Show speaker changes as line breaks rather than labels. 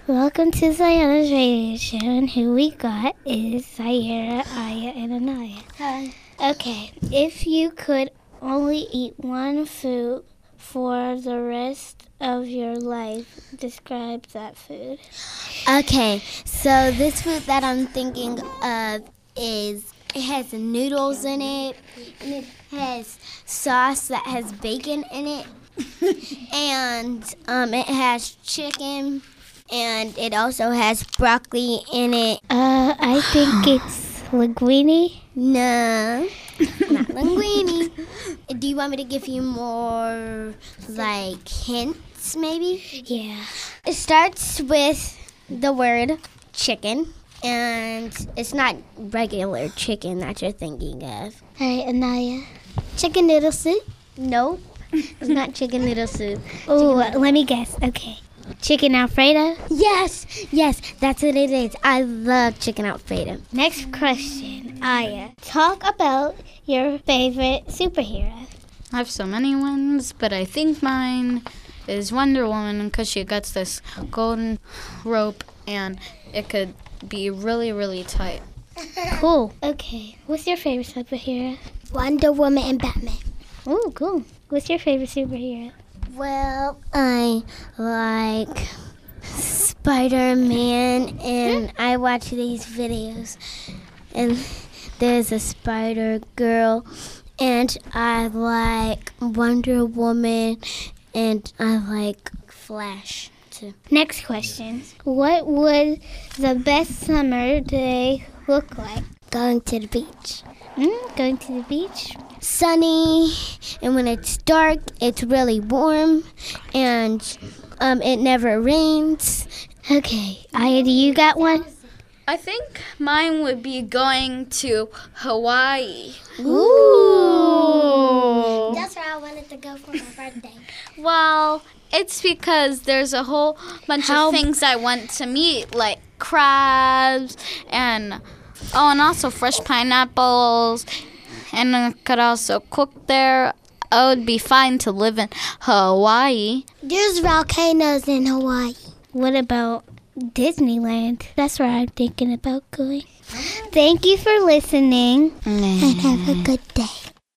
Welcome to Zayana's radio show, and who we got is Zaira, Aya, and Anaya.
Hi.
Okay, if you could only eat one food for the rest of your life, describe that food.
Okay, so this food that I'm thinking of is, it has noodles in it, and it has sauce that has bacon in it, and it has chicken, and it also has broccoli in it.
I think it's linguine.
No, not linguine. Do you want me to give you more, like, hints, maybe?
Yeah.
It starts with the word chicken, and it's not regular chicken that you're thinking of.
All right, Anaya.
Chicken noodle soup? Nope. It's not chicken noodle soup.
Oh, let me guess. Okay. Chicken Alfredo?
Yes, that's what it is. I love chicken Alfredo.
Next question, Aya. Talk about your favorite superhero.
I have so many ones, but I think mine is Wonder Woman because she gets this golden rope and it could be really, really tight.
Cool. Okay. What's your favorite superhero?
Wonder Woman and Batman.
Oh, cool. What's your favorite superhero?
Well, I like Spider-Man, and I watch these videos, and there's a Spider Girl, and I like Wonder Woman, and I like Flash too.
Next question. What would the best summer day look like?
Going to the beach.
Going to the beach?
Sunny, and when it's dark, it's really warm, and it never rains.
Okay. Aya, do you got one?
I think mine would be going to Hawaii.
Ooh.
That's where I wanted to go for my birthday.
Well, it's because there's a whole bunch of things I want to meet, like crabs and also fresh pineapples. And I could also cook there. It would be fine to live in Hawaii.
There's volcanoes in Hawaii.
What about Disneyland? That's where I'm thinking about going. Thank you for listening.
And have a good day.